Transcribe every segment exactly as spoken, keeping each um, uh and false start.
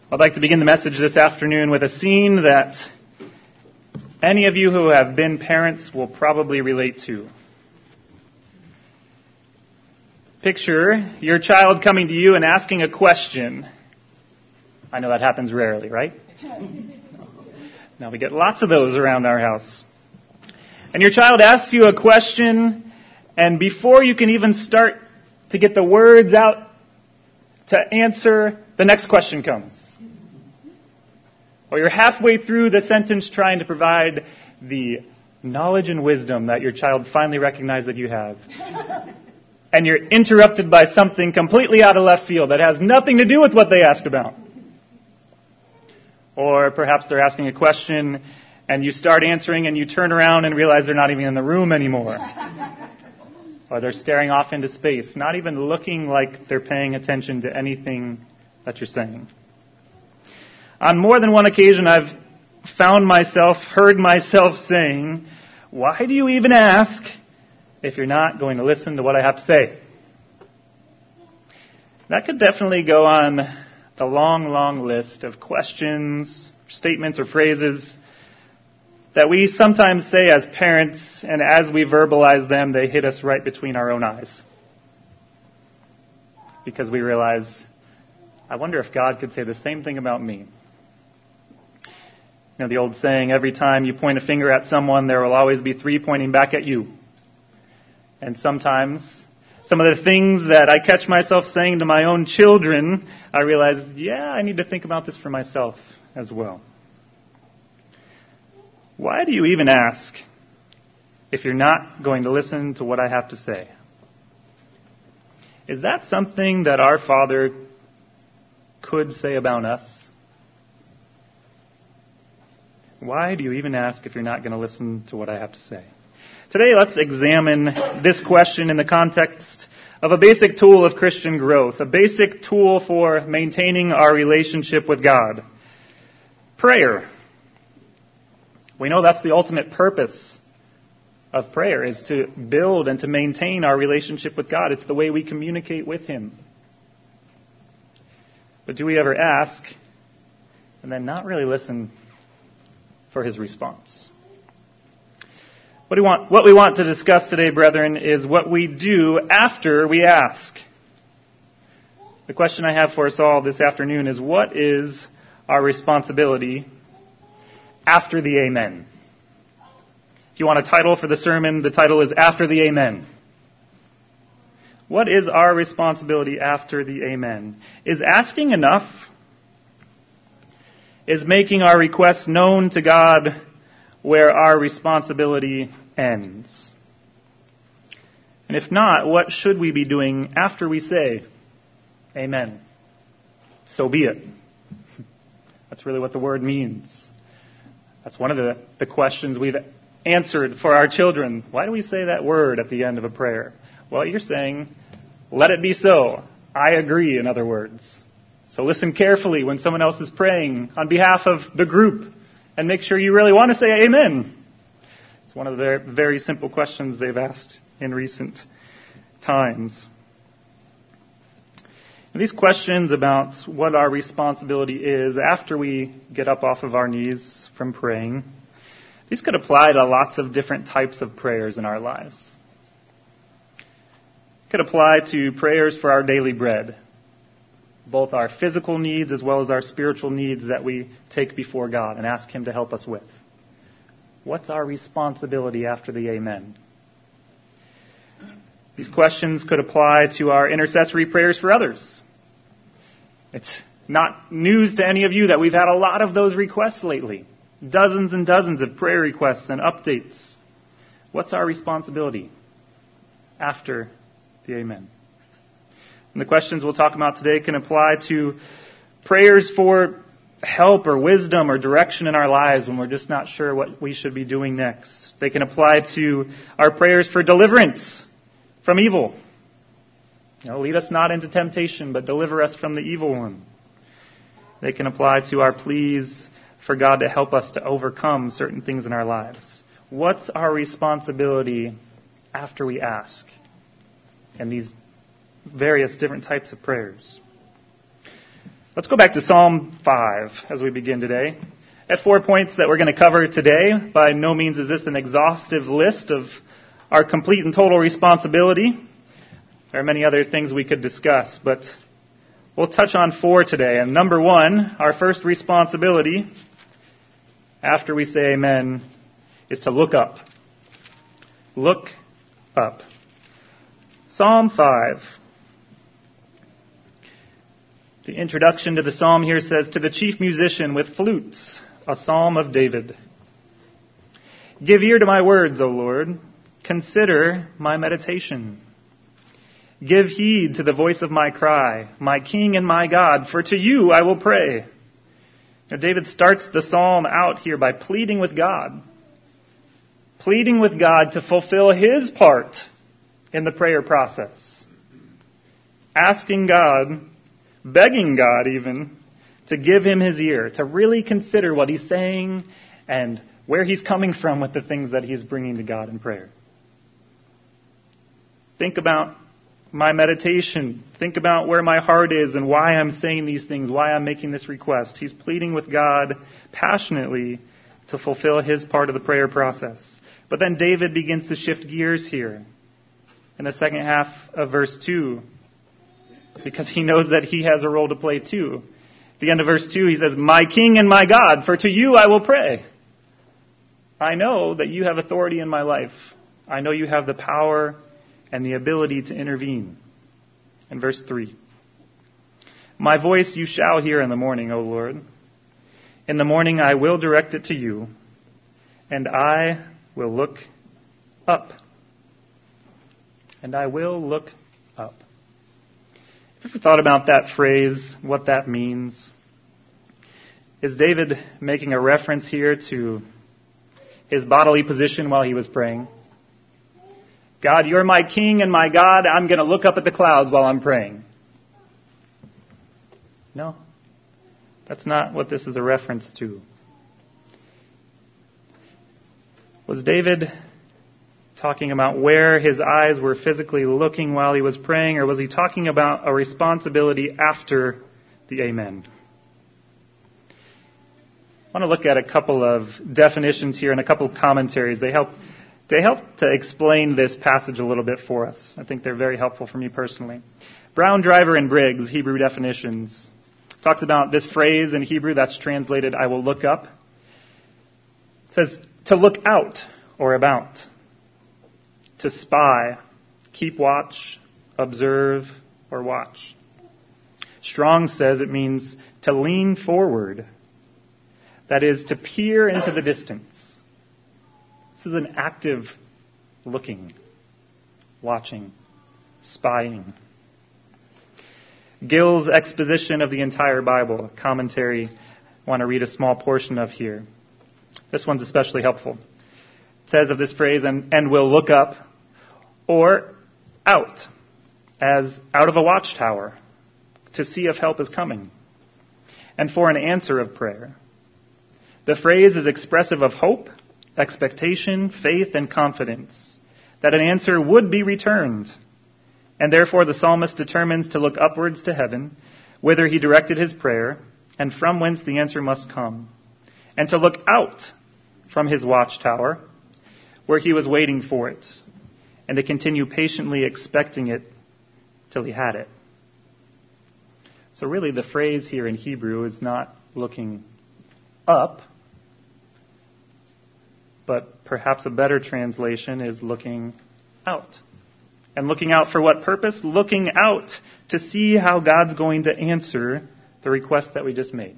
I'd like to begin the message this afternoon with a scene that any of you who have been parents will probably relate to. Picture your child coming to you and asking a question. I know that happens rarely, right? Now we get lots of those around our house. And your child asks you a question, and before you can even start to get the words out to answer, the next question comes. Or you're halfway through the sentence trying to provide the knowledge and wisdom that your child finally recognized that you have. And you're interrupted by something completely out of left field that has nothing to do with what they asked about. Or perhaps they're asking a question and you start answering and you turn around and realize they're not even in the room anymore. Or they're staring off into space, not even looking like they're paying attention to anything that you're saying. On more than one occasion, I've found myself, heard myself saying, "Why do you even ask if you're not going to listen to what I have to say?" That could definitely go on the long, long list of questions, statements, or phrases that we sometimes say as parents, and as we verbalize them, they hit us right between our own eyes. Because we realize, I wonder if God could say the same thing about me. You know, the old saying, every time you point a finger at someone, there will always be three pointing back at you. And sometimes, some of the things that I catch myself saying to my own children, I realize, yeah, I need to think about this for myself as well. Why do you even ask if you're not going to listen to what I have to say? Is that something that our Father could say about us? Why do you even ask if you're not going to listen to what I have to say? Today, let's examine this question in the context of a basic tool of Christian growth, a basic tool for maintaining our relationship with God. Prayer. We know that's the ultimate purpose of prayer, is to build and to maintain our relationship with God. It's the way we communicate with Him. But do we ever ask and then not really listen for His response? What we want, what we want to discuss today, brethren, is what we do after we ask. The question I have for us all this afternoon is, what is our responsibility after the Amen? If you want a title for the sermon, the title is After the Amen. What is our responsibility after the Amen? Is asking enough? Is making our requests known to God where our responsibility ends? And if not, what should we be doing after we say Amen? So be it. That's really what the word means. That's one of the, the questions we've answered for our children. Why do we say that word at the end of a prayer? Well, you're saying, let it be so. I agree, in other words. So listen carefully when someone else is praying on behalf of the group and make sure you really want to say amen. It's one of the very simple questions they've asked in recent times. And these questions about what our responsibility is after we get up off of our knees from praying, these could apply to lots of different types of prayers in our lives. It could apply to prayers for our daily bread, both our physical needs as well as our spiritual needs that we take before God and ask Him to help us with. What's our responsibility after the Amen? These questions could apply to our intercessory prayers for others. It's not news to any of you that we've had a lot of those requests lately. Dozens and dozens of prayer requests and updates. What's our responsibility after the Amen? And the questions we'll talk about today can apply to prayers for help or wisdom or direction in our lives when we're just not sure what we should be doing next. They can apply to our prayers for deliverance from evil. You know, lead us not into temptation, but deliver us from the evil one. They can apply to our pleas for God to help us to overcome certain things in our lives. What's our responsibility after we ask in these various different types of prayers? Let's go back to Psalm five as we begin today. At four points that we're going to cover today. By no means is this an exhaustive list of our complete and total responsibility. There are many other things we could discuss, but we'll touch on four today. And number one, our first responsibility, after we say amen, is to look up. Look up. Psalm five. The introduction to the psalm here says, "To the chief musician with flutes, a psalm of David. Give ear to my words, O Lord. Consider my meditation. Give heed to the voice of my cry, my King and my God, for to you I will pray." Now, David starts the psalm out here by pleading with God. Pleading with God to fulfill his part in the prayer process. Asking God, begging God even, to give him his ear, to really consider what he's saying and where he's coming from with the things that he's bringing to God in prayer. Think about my meditation. Think about where my heart is and why I'm saying these things, why I'm making this request. He's pleading with God passionately to fulfill his part of the prayer process. But then David begins to shift gears here in the second half of verse two, because he knows that he has a role to play too. At the end of verse two, he says, "My King and my God, for to you I will pray." I know that you have authority in my life. I know you have the power and the ability to intervene. In verse three, "My voice you shall hear in the morning, O Lord. In the morning I will direct it to you, and I will look up." And I will look up. Have you ever thought about that phrase, what that means? Is David making a reference here to his bodily position while he was praying? God, you're my King and my God. I'm going to look up at the clouds while I'm praying. No, that's not what this is a reference to. Was David talking about where his eyes were physically looking while he was praying, or was he talking about a responsibility after the amen? I want to look at a couple of definitions here and a couple of commentaries. They help they help to explain this passage a little bit for us. I think they're very helpful for me personally. Brown, Driver, and Briggs, Hebrew definitions, talks about this phrase in Hebrew that's translated, "I will look up." It says to look out or about, to spy, keep watch, observe, or watch. Strong says it means to lean forward. That is, to peer into the distance. This is an active looking, watching, spying. Gill's exposition of the entire Bible, a commentary I want to read a small portion of here. This one's especially helpful. It says of this phrase, and, and will look up, or out, as out of a watchtower, to see if help is coming, and for an answer of prayer. The phrase is expressive of hope, expectation, faith, and confidence that an answer would be returned. And therefore the psalmist determines to look upwards to heaven, whither he directed his prayer, and from whence the answer must come, and to look out from his watchtower, where he was waiting for it, and to continue patiently expecting it till he had it. So really the phrase here in Hebrew is not looking up, but perhaps a better translation is looking out. And looking out for what purpose? Looking out to see how God's going to answer the request that we just made.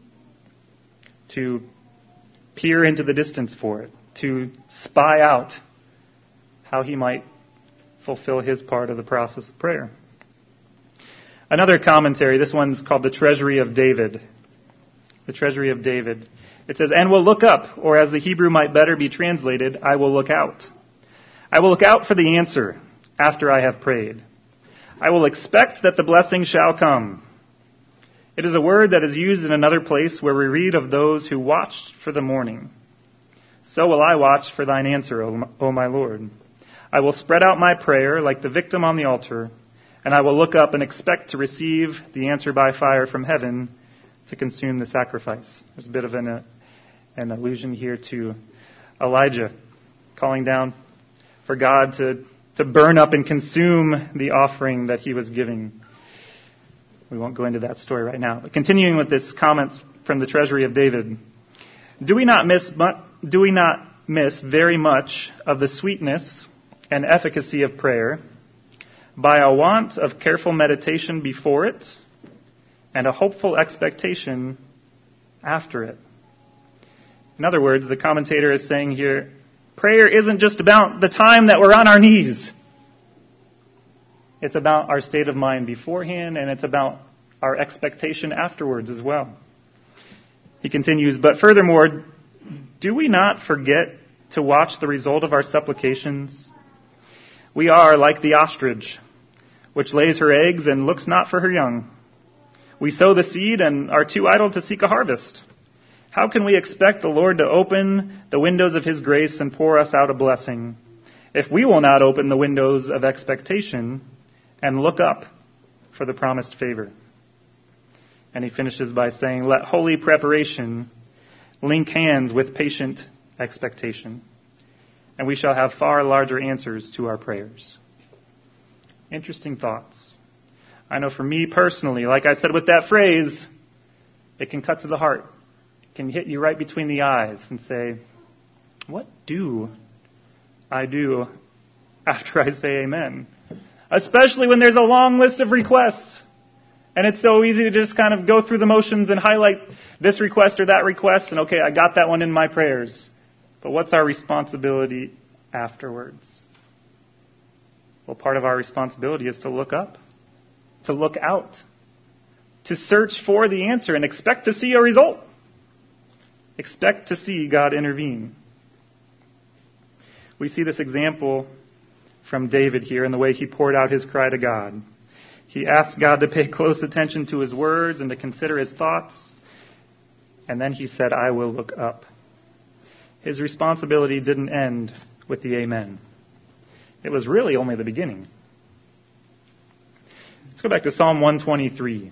To peer into the distance for it. To spy out how he might fulfill his part of the process of prayer. Another commentary, this one's called the Treasury of David. The Treasury of David. It says, and will look up, or as the Hebrew might better be translated, I will look out. I will look out for the answer after I have prayed. I will expect that the blessing shall come. It is a word that is used in another place where we read of those who watched for the morning. So will I watch for thine answer, O my Lord. I will spread out my prayer like the victim on the altar, and I will look up and expect to receive the answer by fire from heaven to consume the sacrifice. There's a bit of an, uh, an allusion here to Elijah calling down for God to, to burn up and consume the offering that he was giving. We won't go into that story right now. But continuing with this comments from the treasury of David, do we not miss do we not miss very much of the sweetness and efficacy of prayer by a want of careful meditation before it and a hopeful expectation after it? In other words, the commentator is saying here, prayer isn't just about the time that we're on our knees. It's about our state of mind beforehand, and it's about our expectation afterwards as well. He continues, but furthermore, do we not forget to watch the result of our supplications? We are like the ostrich, which lays her eggs and looks not for her young. We sow the seed and are too idle to seek a harvest. How can we expect the Lord to open the windows of his grace and pour us out a blessing if we will not open the windows of expectation and look up for the promised favor? And he finishes by saying, let holy preparation link hands with patient expectation, and we shall have far larger answers to our prayers. Interesting thoughts. I know for me personally, like I said with that phrase, it can cut to the heart. It can hit you right between the eyes and say, what do I do after I say amen? Especially when there's a long list of requests. And it's so easy to just kind of go through the motions and highlight this request or that request. And okay, I got that one in my prayers. But what's our responsibility afterwards? Well, part of our responsibility is to look up, to look out, to search for the answer and expect to see a result. Expect to see God intervene. We see this example from David here in the way he poured out his cry to God. He asked God to pay close attention to his words and to consider his thoughts. And then he said, I will look up. His responsibility didn't end with the amen. It was really only the beginning. Let's go back to Psalm one twenty-three.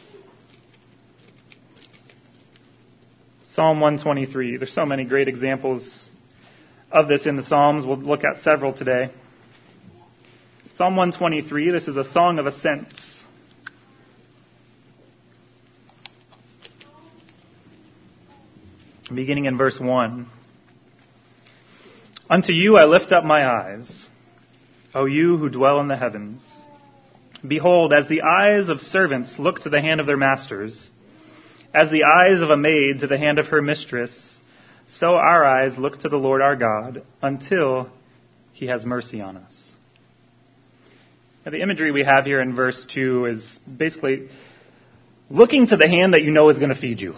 Psalm one twenty-three. There's so many great examples of this in the Psalms. We'll look at several today. Psalm one twenty-three, this is a song of ascents. Beginning in verse one. Unto you I lift up my eyes, O you who dwell in the heavens. Behold, as the eyes of servants look to the hand of their masters, as the eyes of a maid to the hand of her mistress, so our eyes look to the Lord our God until he has mercy on us. Now, the imagery we have here in verse two is basically looking to the hand that you know is going to feed you.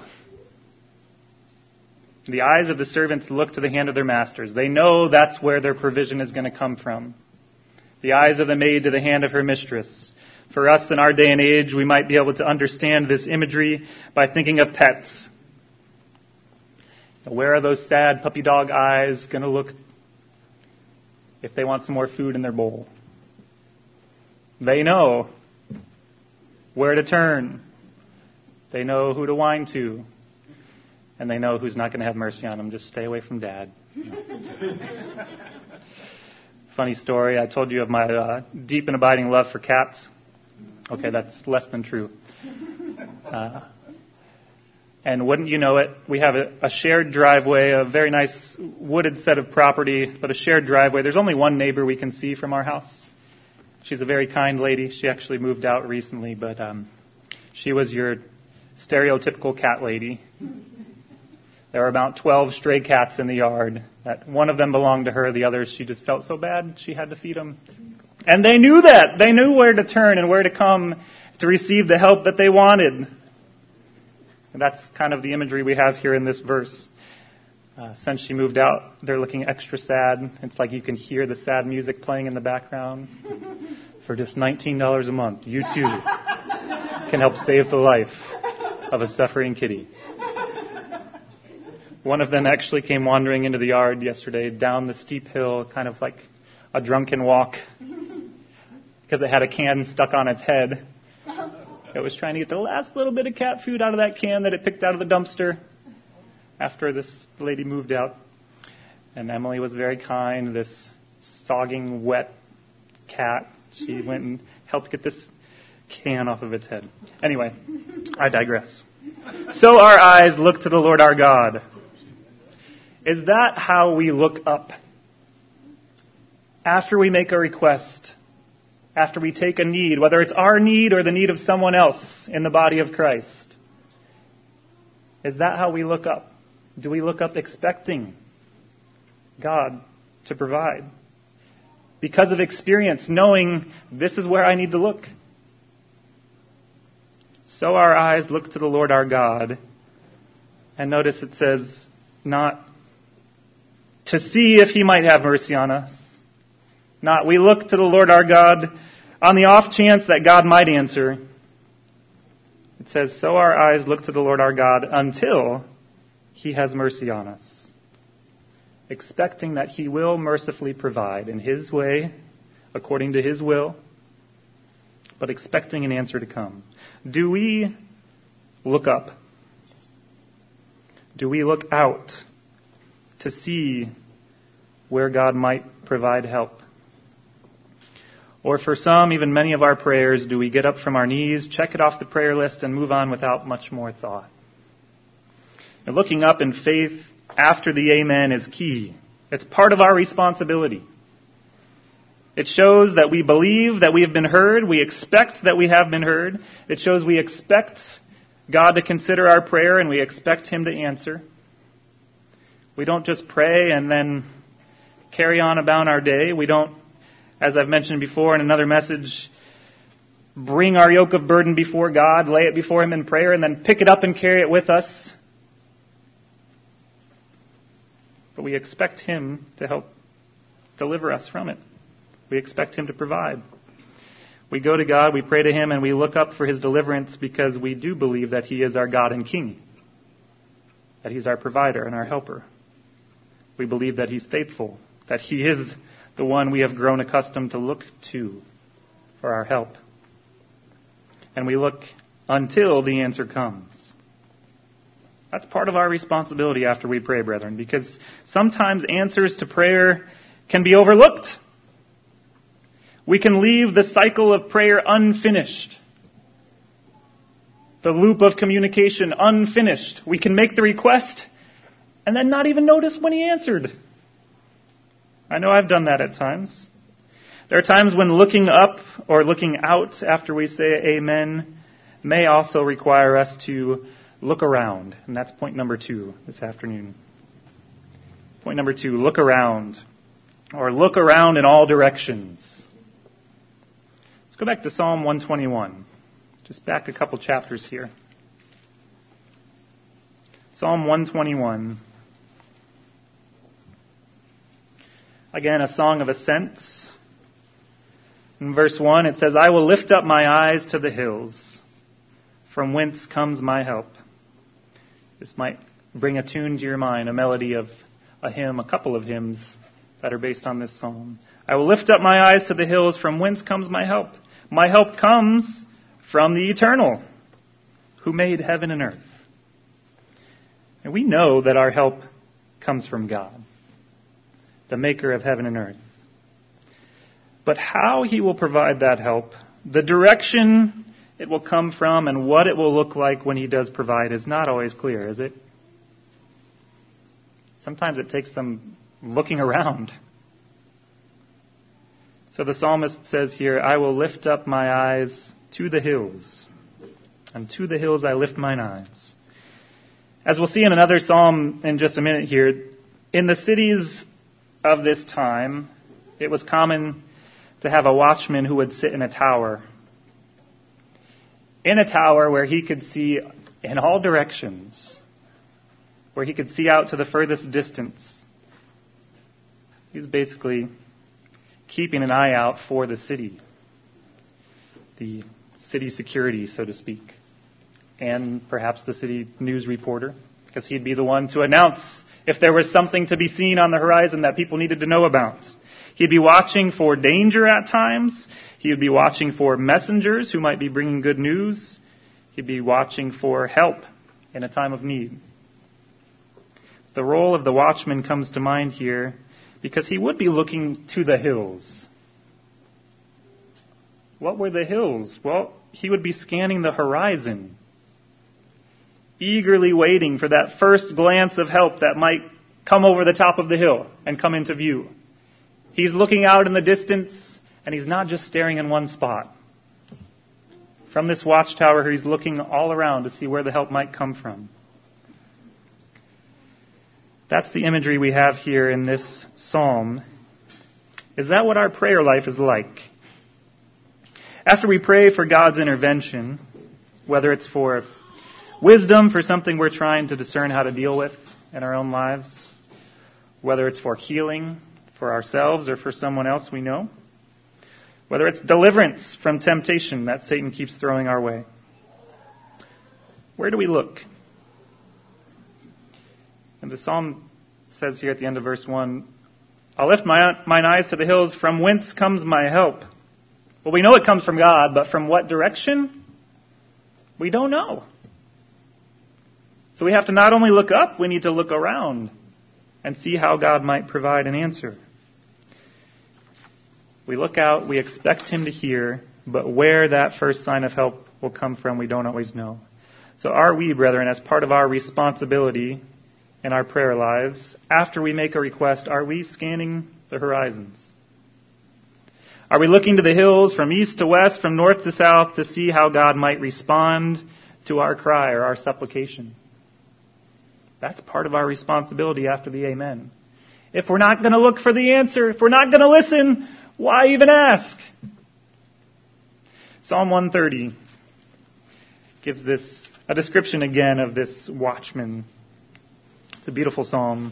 The eyes of the servants look to the hand of their masters. They know that's where their provision is going to come from. The eyes of the maid to the hand of her mistress. For us in our day and age, we might be able to understand this imagery by thinking of pets. Where are those sad puppy dog eyes going to look if they want some more food in their bowl? They know where to turn. They know who to whine to. And they know who's not going to have mercy on them. Just stay away from Dad. Funny story. I told you of my uh, deep and abiding love for cats. Okay, that's less than true. Uh, and wouldn't you know it, we have a, a shared driveway, a very nice wooded set of property, but a shared driveway. There's only one neighbor we can see from our house. She's a very kind lady. She actually moved out recently, but um, she was your stereotypical cat lady. There were about twelve stray cats in the yard. That one of them belonged to her. The others, she just felt so bad she had to feed them. And they knew that. They knew where to turn and where to come to receive the help that they wanted. And that's kind of the imagery we have here in this verse. Uh, since she moved out, they're looking extra sad. It's like you can hear the sad music playing in the background. For just nineteen dollars a month, you too can help save the life of a suffering kitty. One of them actually came wandering into the yard yesterday down the steep hill, kind of like a drunken walk. because it had a can stuck on its head. It was trying to get the last little bit of cat food out of that can that it picked out of the dumpster after this lady moved out. And Emily was very kind, this sogging, wet cat. She went and helped get this can off of its head. Anyway, I digress. So our eyes look to the Lord our God. Is that how we look up? After we make a request, after we take a need, whether it's our need or the need of someone else in the body of Christ, is that how we look up? Do we look up expecting God to provide? Because of experience, knowing this is where I need to look. So our eyes look to the Lord our God. And notice it says, not to see if he might have mercy on us. Not we look to the Lord our God on the off chance that God might answer. It says, so our eyes look to the Lord our God until he has mercy on us. Expecting that he will mercifully provide in his way, according to his will, but expecting an answer to come. Do we look up? Do we look out to see where God might provide help? Or for some, even many of our prayers, do we get up from our knees, check it off the prayer list, and move on without much more thought? And looking up in faith after the amen is key. It's part of our responsibility. It shows that we believe that we have been heard. We expect that we have been heard. It shows we expect God to consider our prayer and we expect him to answer. We don't just pray and then carry on about our day. We don't, as I've mentioned before in another message, bring our yoke of burden before God, lay it before him in prayer, and then pick it up and carry it with us. But we expect him to help deliver us from it. We expect him to provide. We go to God, we pray to him, and we look up for his deliverance because we do believe that he is our God and King, that he's our provider and our helper. We believe that he's faithful, that he is the one we have grown accustomed to look to for our help. And we look until the answer comes. That's part of our responsibility after we pray, brethren, because sometimes answers to prayer can be overlooked. We can leave the cycle of prayer unfinished. The loop of communication unfinished. We can make the request and then not even notice when he answered. I know I've done that at times. There are times when looking up or looking out after we say amen may also require us to look around. And that's point number two this afternoon. Point number two, look around. Or look around in all directions. Let's go back to Psalm one twenty-one. Just back a couple chapters here. Psalm one twenty-one. Again, a song of ascents. In verse one, it says, I will lift up my eyes to the hills, from whence comes my help. This might bring a tune to your mind, a melody of a hymn, a couple of hymns that are based on this psalm. I will lift up my eyes to the hills, from whence comes my help. My help comes from the Eternal, who made heaven and earth. And we know that our help comes from God, the maker of heaven and earth. But how he will provide that help, the direction it will come from, and what it will look like when he does provide is not always clear, is it? Sometimes it takes some looking around. So the psalmist says here, I will lift up my eyes to the hills, and to the hills I lift mine eyes. As we'll see in another psalm in just a minute here, in the cities of this time, it was common to have a watchman who would sit in a tower. In a tower where he could see in all directions, where he could see out to the furthest distance. He's basically keeping an eye out for the city, the city security, so to speak, and perhaps the city news reporter, because he'd be the one to announce if there was something to be seen on the horizon that people needed to know about. He'd be watching for danger at times. He would be watching for messengers who might be bringing good news. He'd be watching for help in a time of need. The role of the watchman comes to mind here because he would be looking to the hills. What were the hills? Well, he would be scanning the horizon, eagerly waiting for that first glance of help that might come over the top of the hill and come into view. He's looking out in the distance, and he's not just staring in one spot. From this watchtower, he's looking all around to see where the help might come from. That's the imagery we have here in this psalm. Is that what our prayer life is like? After we pray for God's intervention, whether it's for wisdom, for something we're trying to discern how to deal with in our own lives, whether it's for healing for ourselves or for someone else we know, whether it's deliverance from temptation that Satan keeps throwing our way, where do we look? And the psalm says here at the end of verse one, I'll lift my, mine eyes to the hills, from whence comes my help? Well, we know it comes from God, but from what direction? We don't know. So we have to not only look up, we need to look around and see how God might provide an answer. We look out, we expect Him to hear, but where that first sign of help will come from, we don't always know. So are we, brethren, as part of our responsibility in our prayer lives, after we make a request, are we scanning the horizons? Are we looking to the hills from east to west, from north to south, to see how God might respond to our cry or our supplication? That's part of our responsibility after the amen. If we're not going to look for the answer, if we're not going to listen, why even ask? Psalm one thirty gives this a description again of this watchman. It's a beautiful psalm.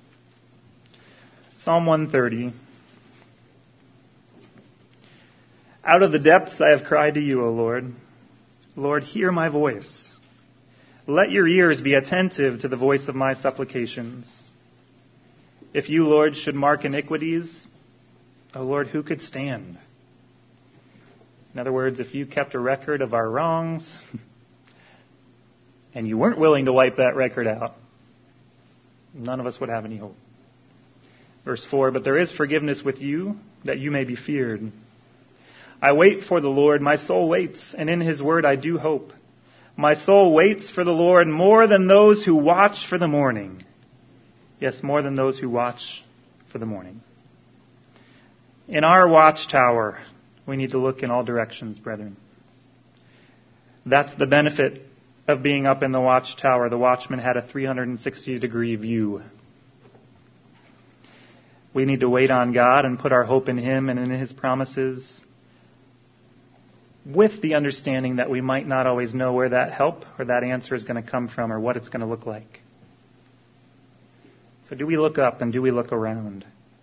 Psalm one thirty. Out of the depths I have cried to you, O Lord. Lord, hear my voice. Let your ears be attentive to the voice of my supplications. If you, Lord, should mark iniquities, O Lord, who could stand? In other words, if you kept a record of our wrongs and you weren't willing to wipe that record out, none of us would have any hope. Verse four, but there is forgiveness with you, that you may be feared. I wait for the Lord, my soul waits, and in his word I do hope. My soul waits for the Lord more than those who watch for the morning. Yes, more than those who watch for the morning. In our watchtower, we need to look in all directions, brethren. That's the benefit of being up in the watchtower. The watchman had a three hundred sixty degree view. We need to wait on God and put our hope in Him and in His promises, with the understanding that we might not always know where that help or that answer is going to come from or what it's going to look like. So do we look up and do we look around?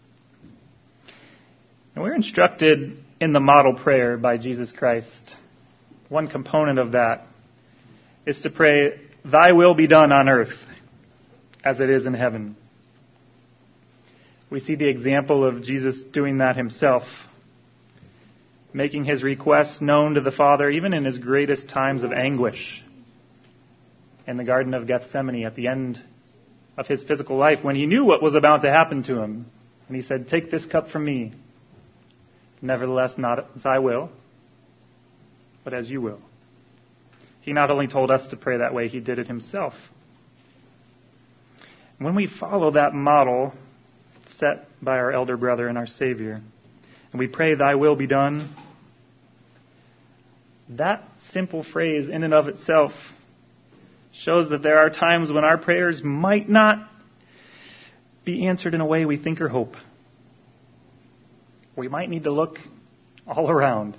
And we're instructed in the model prayer by Jesus Christ. One component of that is to pray, Thy will be done on earth as it is in heaven. We see the example of Jesus doing that Himself, making His requests known to the Father even in His greatest times of anguish in the Garden of Gethsemane at the end of His physical life when He knew what was about to happen to Him. And He said, take this cup from me. Nevertheless, not as I will, but as you will. He not only told us to pray that way, He did it Himself. When we follow that model set by our elder brother and our Savior, and we pray, Thy will be done, that simple phrase in and of itself shows that there are times when our prayers might not be answered in a way we think or hope. We might need to look all around.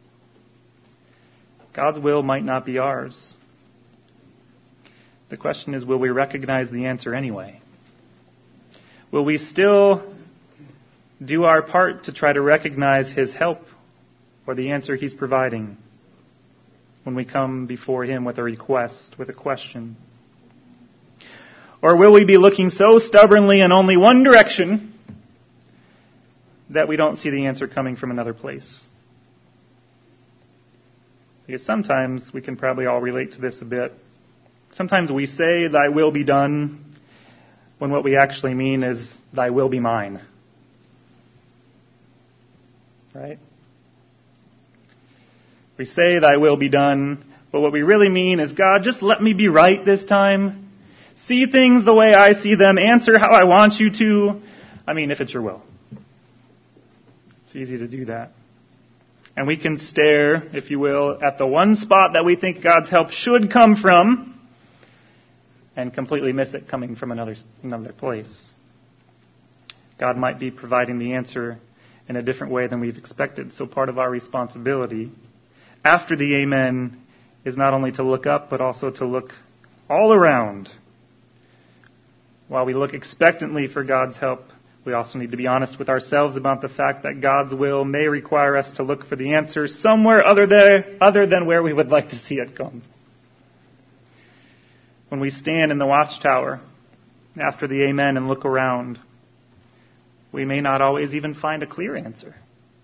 God's will might not be ours. The question is, will we recognize the answer anyway? Will we still do our part to try to recognize His help or the answer He's providing when we come before Him with a request, with a question? Or will we be looking so stubbornly in only one direction that we don't see the answer coming from another place. Because sometimes we can probably all relate to this a bit. Sometimes we say, "Thy will be done," when what we actually mean is, "Thy will be mine." Right? We say, "Thy will be done," but what we really mean is, "God, just let me be right this time. See things the way I see them. Answer how I want you to. I mean, if it's your will." It's easy to do that. And we can stare, if you will, at the one spot that we think God's help should come from and completely miss it coming from another, another place. God might be providing the answer in a different way than we've expected. So part of our responsibility after the amen is not only to look up, but also to look all around. While we look expectantly for God's help, we also need to be honest with ourselves about the fact that God's will may require us to look for the answer somewhere other there, other than where we would like to see it come. When we stand in the watchtower after the amen and look around, we may not always even find a clear answer.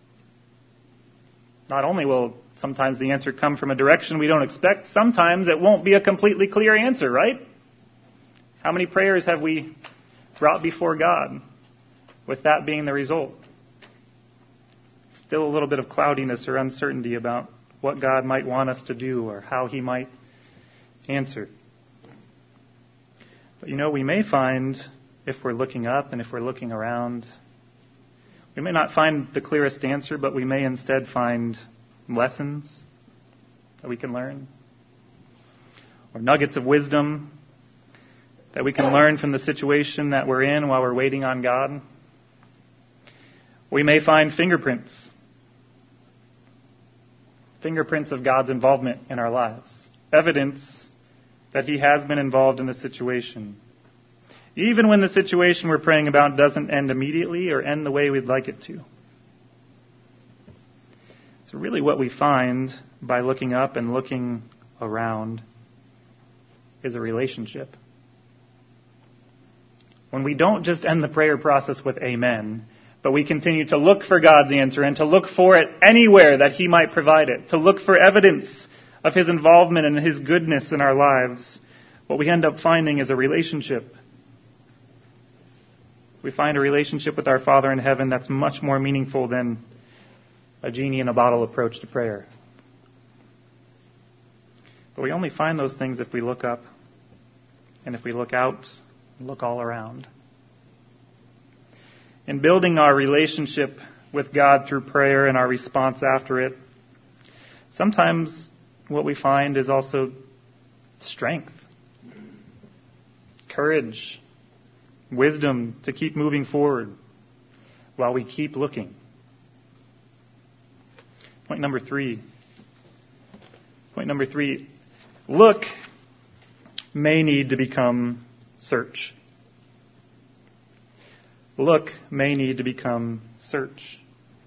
Not only will sometimes the answer come from a direction we don't expect, sometimes it won't be a completely clear answer, right? How many prayers have we brought before God with that being the result? Still a little bit of cloudiness or uncertainty about what God might want us to do or how He might answer. But you know, we may find, if we're looking up and if we're looking around, we may not find the clearest answer, but we may instead find lessons that we can learn, or nuggets of wisdom that we can learn from the situation that we're in while we're waiting on God. We may find fingerprints, fingerprints of God's involvement in our lives, evidence that He has been involved in the situation, even when the situation we're praying about doesn't end immediately or end the way we'd like it to. So really what we find by looking up and looking around is a relationship. When we don't just end the prayer process with amen, but we continue to look for God's answer and to look for it anywhere that He might provide it, to look for evidence of His involvement and His goodness in our lives, what we end up finding is a relationship. We find a relationship with our Father in heaven that's much more meaningful than a genie in a bottle approach to prayer. But we only find those things if we look up and if we look out, look all around. In building our relationship with God through prayer and our response after it, sometimes what we find is also strength, courage, wisdom to keep moving forward while we keep looking. Point number three. Point number three. Look may need to become search. Look may need to become search.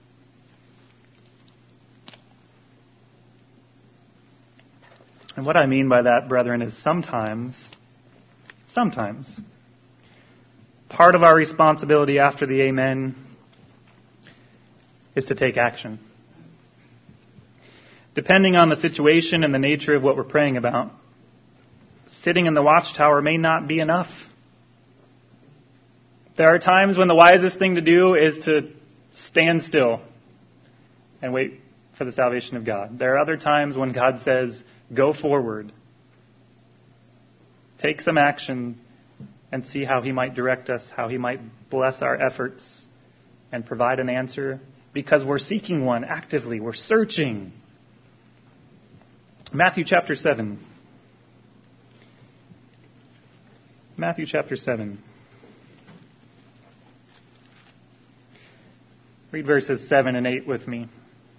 And what I mean by that, brethren, is sometimes, sometimes, part of our responsibility after the amen is to take action. Depending on the situation and the nature of what we're praying about, sitting in the watchtower may not be enough. There are times when the wisest thing to do is to stand still and wait for the salvation of God. There are other times when God says, go forward. Take some action and see how He might direct us, how He might bless our efforts and provide an answer, because we're seeking one actively. We're searching. Matthew chapter seven. Matthew chapter seven. Read verses seven and eight with me.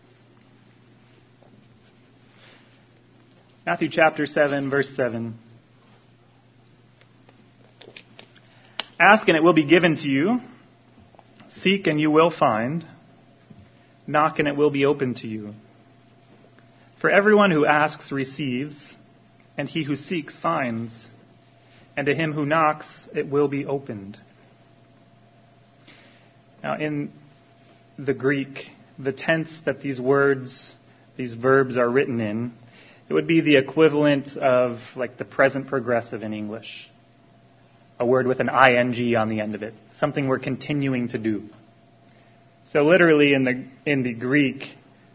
Matthew chapter seven, verse seven. Ask and it will be given to you. Seek and you will find. Knock and it will be opened to you. For everyone who asks receives, and he who seeks finds, and to him who knocks it will be opened. Now in the Greek, the tense that these words, these verbs are written in, it would be the equivalent of like the present progressive in English. A word with an ing on the end of it. Something we're continuing to do. So literally in the in the Greek,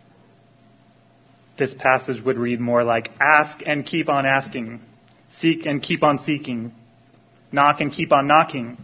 this passage would read more like ask and keep on asking. Seek and keep on seeking. Knock and keep on knocking.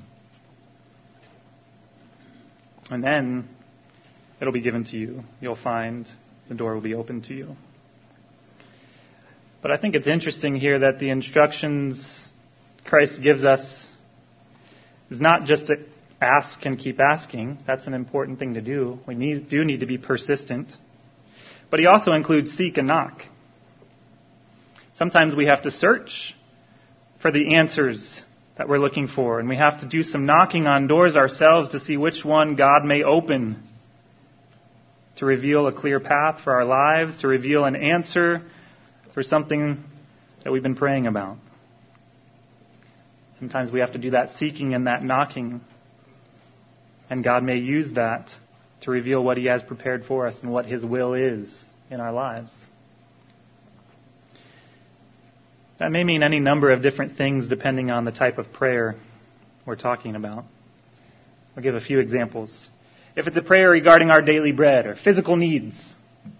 And then it'll be given to you. You'll find the door will be open to you. But I think it's interesting here that the instructions Christ gives us is not just to ask and keep asking. That's an important thing to do. We need, do need to be persistent. But he also includes seek and knock. Sometimes we have to search for the answers that we're looking for, and we have to do some knocking on doors ourselves to see which one God may open to reveal a clear path for our lives, to reveal an answer for something that we've been praying about. Sometimes we have to do that seeking and that knocking, and God may use that to reveal what He has prepared for us and what His will is in our lives. That may mean any number of different things depending on the type of prayer we're talking about. I'll give a few examples. If it's a prayer regarding our daily bread or physical needs,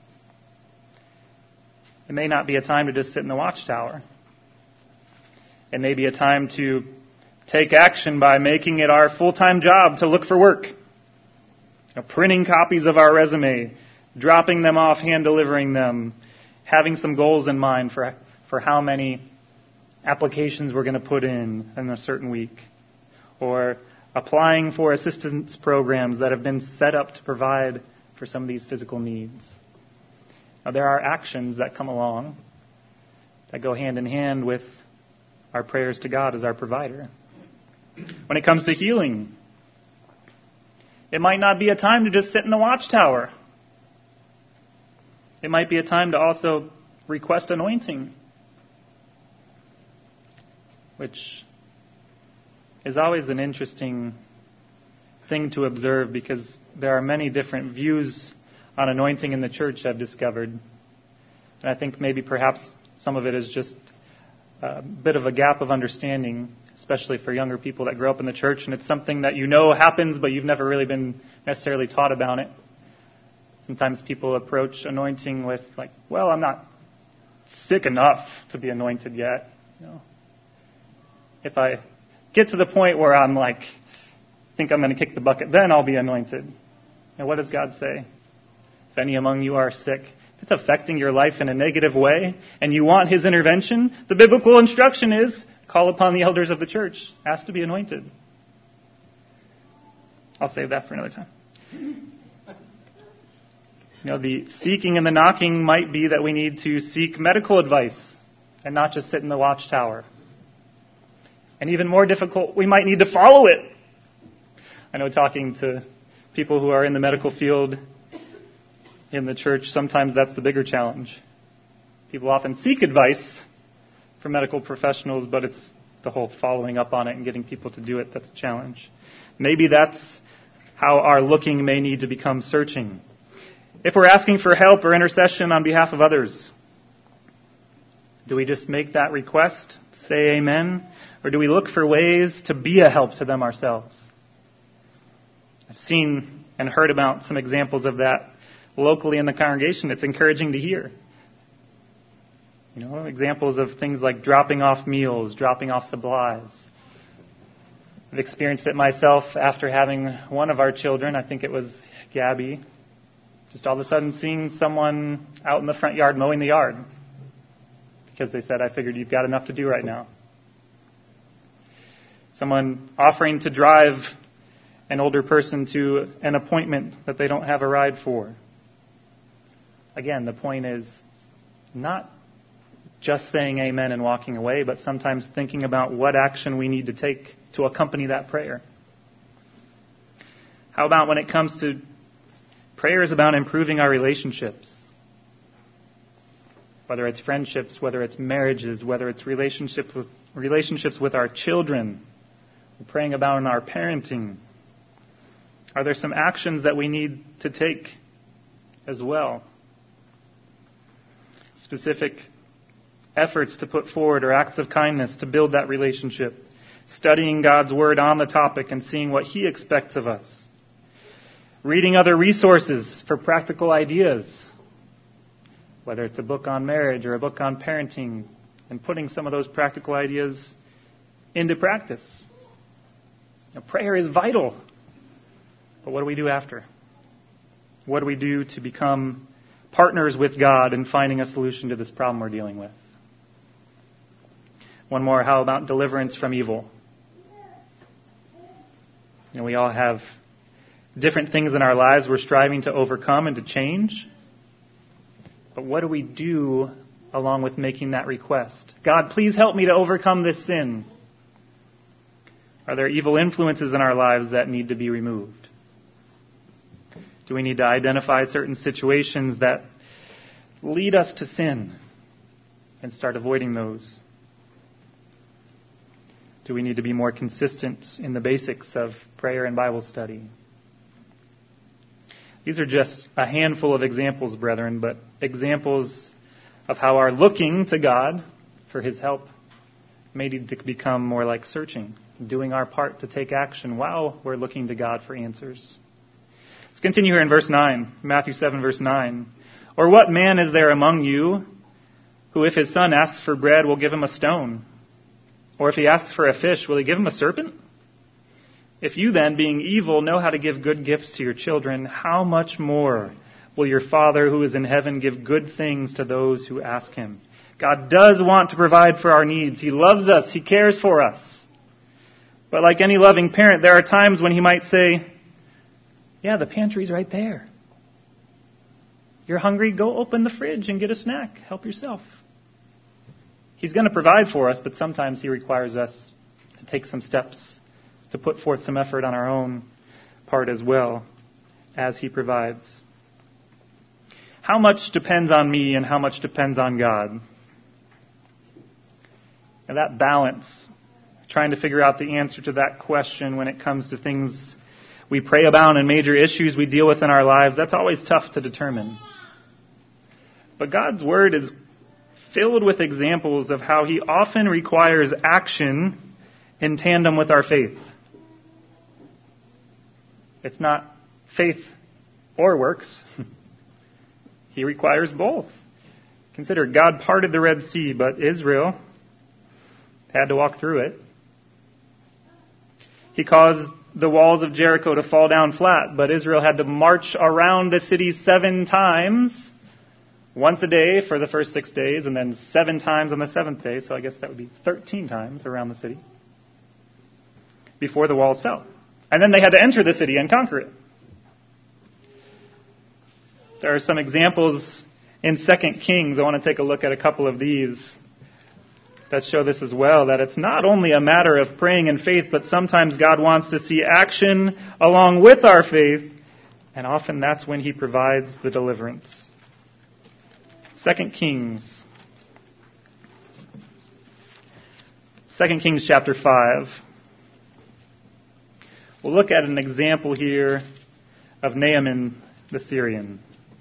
it may not be a time to just sit in the watchtower. It may be a time to take action by making it our full-time job to look for work. You know, printing copies of our resume, dropping them off, hand-delivering them, having some goals in mind for, for how many applications we're going to put in in a certain week. Or applying for assistance programs that have been set up to provide for some of these physical needs. Now, there are actions that come along that go hand in hand with our prayers to God as our provider. When it comes to healing, it might not be a time to just sit in the watchtower. It might be a time to also request anointing, which is always an interesting thing to observe because there are many different views on anointing in the church, I've discovered. And I think maybe perhaps some of it is just a bit of a gap of understanding, especially for younger people that grow up in the church, and it's something that you know happens, but you've never really been necessarily taught about it. Sometimes people approach anointing with like, well, I'm not sick enough to be anointed yet. You know, if I get to the point where I'm like, think I'm going to kick the bucket, then I'll be anointed. And what does God say? If any among you are sick, if it's affecting your life in a negative way, and you want His intervention, the biblical instruction is, call upon the elders of the church. Ask to be anointed. I'll save that for another time. You know, the seeking and the knocking might be that we need to seek medical advice and not just sit in the watchtower. And even more difficult, we might need to follow it. I know talking to people who are in the medical field in the church, sometimes that's the bigger challenge. People often seek advice from medical professionals, but it's the whole following up on it and getting people to do it that's a challenge. Maybe that's how our looking may need to become searching. If we're asking for help or intercession on behalf of others, do we just make that request, say amen, or do we look for ways to be a help to them ourselves? I've seen and heard about some examples of that locally in the congregation. It's encouraging to hear. You know, examples of things like dropping off meals, dropping off supplies. I've experienced it myself after having one of our children, I think it was Gabby, just all of a sudden seeing someone out in the front yard mowing the yard because they said, I figured you've got enough to do right now. Someone offering to drive an older person to an appointment that they don't have a ride for. Again, the point is not just saying amen and walking away, but sometimes thinking about what action we need to take to accompany that prayer. How about when it comes to prayers about improving our relationships? Whether it's friendships, whether it's marriages, whether it's relationships with, relationships with our children. We're praying about in our parenting. Are there some actions that we need to take as well? Specific efforts to put forward or acts of kindness to build that relationship. Studying God's Word on the topic and seeing what He expects of us. Reading other resources for practical ideas, whether it's a book on marriage or a book on parenting, and putting some of those practical ideas into practice. Now, prayer is vital. But what do we do after? What do we do to become partners with God in finding a solution to this problem we're dealing with? One more, how about deliverance from evil? You know, we all have different things in our lives we're striving to overcome and to change. But what do we do along with making that request? God, please help me to overcome this sin. Are there evil influences in our lives that need to be removed? Do we need to identify certain situations that lead us to sin and start avoiding those? Do we need to be more consistent in the basics of prayer and Bible study? These are just a handful of examples, brethren, but examples of how our looking to God for His help may need to become more like searching, doing our part to take action while we're looking to God for answers. Let's continue here in verse nine, Matthew seven, verse nine. Or what man is there among you who, if his son asks for bread, will give him a stone? Or if he asks for a fish, will he give him a serpent? If you then, being evil, know how to give good gifts to your children, how much more will your Father who is in heaven give good things to those who ask Him? God does want to provide for our needs. He loves us. He cares for us. But like any loving parent, there are times when He might say, yeah, the pantry's right there. You're hungry? Go open the fridge and get a snack. Help yourself. He's going to provide for us, but sometimes He requires us to take some steps, to put forth some effort on our own part as well as He provides. How much depends on me and how much depends on God? And that balance, trying to figure out the answer to that question when it comes to things we pray about and major issues we deal with in our lives, that's always tough to determine. But God's Word is filled with examples of how He often requires action in tandem with our faith. It's not faith or works. He requires both. Consider, God parted the Red Sea, but Israel had to walk through it. He caused the walls of Jericho to fall down flat, but Israel had to march around the city seven times, once a day for the first six days, and then seven times on the seventh day, so I guess that would be thirteen times around the city, before the walls fell. And then they had to enter the city and conquer it. There are some examples in Second Kings. I want to take a look at a couple of these that show this as well, that it's not only a matter of praying in faith, but sometimes God wants to see action along with our faith, and often that's when He provides the deliverance. Second Kings. Second Kings chapter five. We'll look at an example here of Naaman the Syrian.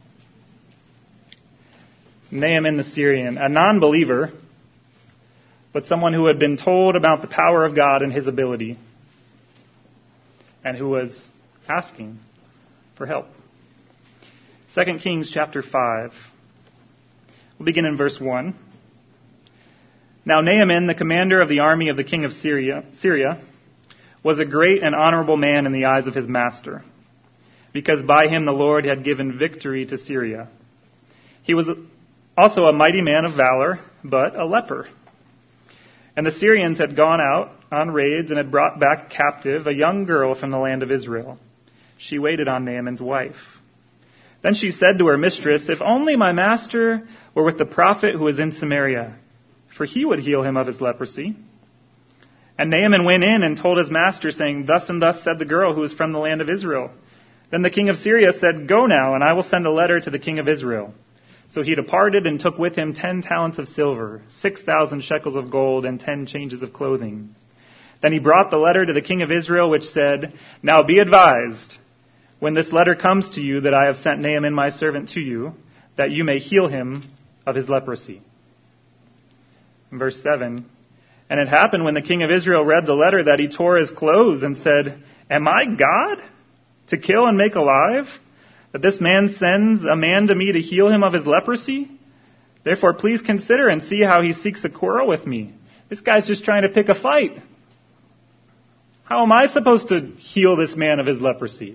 Naaman the Syrian, a non-believer, but someone who had been told about the power of God and His ability, and who was asking for help. Second Kings chapter five. We'll begin in verse one. Now Naaman, the commander of the army of the king of Syria, Syria, was a great and honorable man in the eyes of his master, because by him the Lord had given victory to Syria. He was also a mighty man of valor, but a leper. And the Syrians had gone out on raids and had brought back captive a young girl from the land of Israel. She waited on Naaman's wife. Then she said to her mistress, "If only my master were with the prophet who is in Samaria, for he would heal him of his leprosy." And Naaman went in and told his master, saying, "Thus and thus said the girl who is from the land of Israel." Then the king of Syria said, "Go now, and I will send a letter to the king of Israel." So he departed and took with him ten talents of silver, six thousand shekels of gold, and ten changes of clothing. Then he brought the letter to the king of Israel, which said, "Now be advised, when this letter comes to you that I have sent Naaman my servant to you, that you may heal him of his leprosy. In verse seven, and it happened when the king of Israel read the letter that he tore his clothes and said, Am I God to kill and make alive? That this man sends a man to me to heal him of his leprosy? Therefore, please consider and see how he seeks a quarrel with me. This guy's just trying to pick a fight. How am I supposed to heal this man of his leprosy?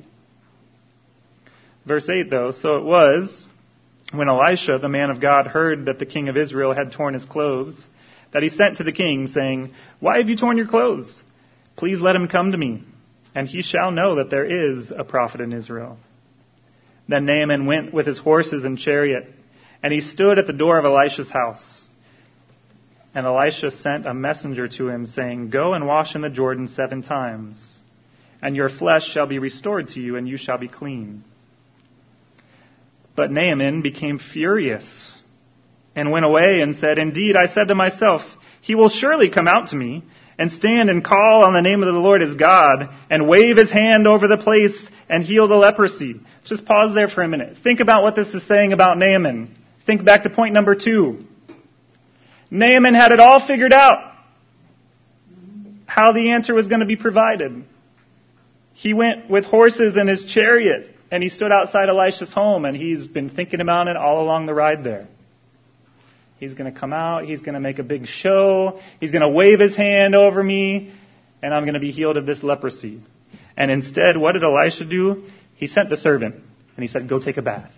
Verse eight, though, so it was when Elisha, the man of God, heard that the king of Israel had torn his clothes, that he sent to the king, saying, Why have you torn your clothes? Please let him come to me, and he shall know that there is a prophet in Israel. Then Naaman went with his horses and chariot, and he stood at the door of Elisha's house. And Elisha sent a messenger to him, saying, Go and wash in the Jordan seven times, and your flesh shall be restored to you, and you shall be clean. But Naaman became furious and went away and said, Indeed, I said to myself, he will surely come out to me and stand and call on the name of the Lord his God and wave his hand over the place and heal the leprosy. Just pause there for a minute. Think about what this is saying about Naaman. Think back to point number two. Naaman had it all figured out how the answer was going to be provided. He went with horses in his chariot, and he stood outside Elisha's home, and he's been thinking about it all along the ride there. He's going to come out, he's going to make a big show, he's going to wave his hand over me, and I'm going to be healed of this leprosy. And instead, what did Elisha do? He sent the servant, and he said, Go take a bath.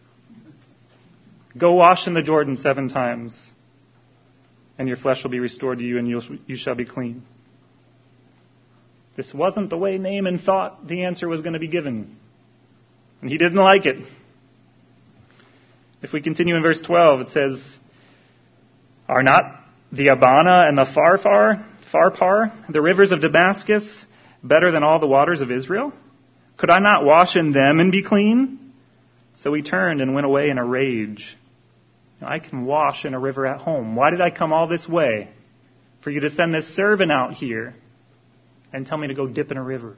Go wash in the Jordan seven times, and your flesh will be restored to you, and you'll, you shall be clean. This wasn't the way Naaman thought the answer was going to be given. And he didn't like it. If we continue in verse twelve, it says, Are not the Abana and the Pharpar, Pharpar, the rivers of Damascus, better than all the waters of Israel? Could I not wash in them and be clean? So he turned and went away in a rage. I can wash in a river at home. Why did I come all this way? For you to send this servant out here and tell me to go dip in a river.